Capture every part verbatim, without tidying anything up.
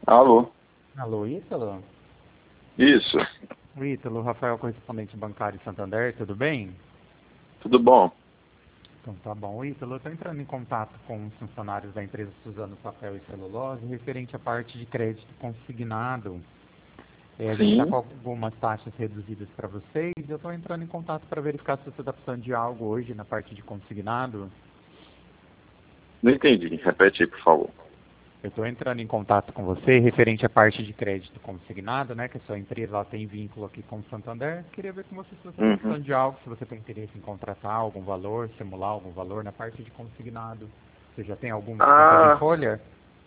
Alô? Alô, Ítalo? Isso. O Ítalo, Rafael, correspondente bancário Santander, tudo bem? Tudo bom? Então tá bom. O Ítalo, eu estou entrando em contato com os funcionários da empresa Suzano Papel e Celulose referente à parte de crédito consignado. É, a gente está Sim. com algumas taxas reduzidas para vocês e eu estou entrando em contato para verificar se você está precisando de algo hoje na parte de consignado. Não entendi. Repete aí, por favor. Eu estou entrando em contato com você referente à parte de crédito consignado, né? Que a sua empresa ela tem vínculo aqui com o Santander. Queria ver com você se você está Uhum. precisando de algo, se você tem interesse em contratar algum valor, simular algum valor na parte de consignado. Você já tem alguma conta em Ah, folha?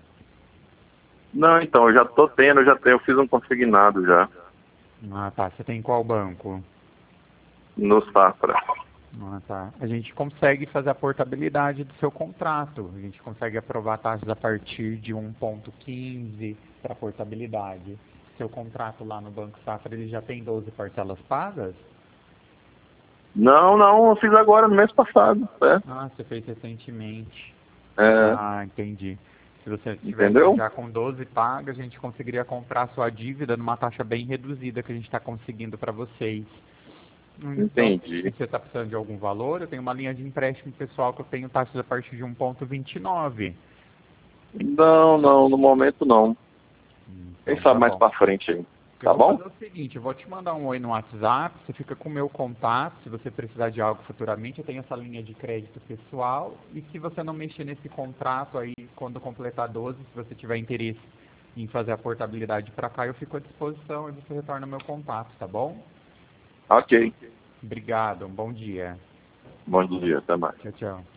não, então, eu já tô tendo, eu já tenho, eu fiz um consignado já, Ah, tá. Você tem qual banco? no Safra. Ah, tá. A gente consegue fazer a portabilidade do seu contrato. A gente consegue aprovar taxas a partir de um ponto quinze para portabilidade. Seu contrato lá no Banco Safra, ele já tem doze parcelas pagas? Não, não, eu fiz agora, no mês passado, né? Ah, você fez recentemente. É, Ah, entendi. Se você estivesse entendeu? já com doze pagas, a gente conseguiria comprar sua dívida numa taxa bem reduzida que a gente está conseguindo para vocês. Então, se Entendi. você está precisando de algum valor, eu tenho uma linha de empréstimo pessoal que eu tenho taxas a partir de um ponto vinte e nove. Não, não, no momento não. Quem Então, sabe tá mais bom. pra frente aí, Eu tá vou bom? fazer o seguinte, eu vou te mandar um oi no WhatsApp, você fica com o meu contato, se você precisar de algo futuramente, eu tenho essa linha de crédito pessoal, e se você não mexer nesse contrato aí, quando completar doze, se você tiver interesse em fazer a portabilidade para cá, eu fico à disposição e você retorna meu contato, tá bom? Ok. Obrigado, um bom dia. Bom dia, até mais. Tchau, tchau.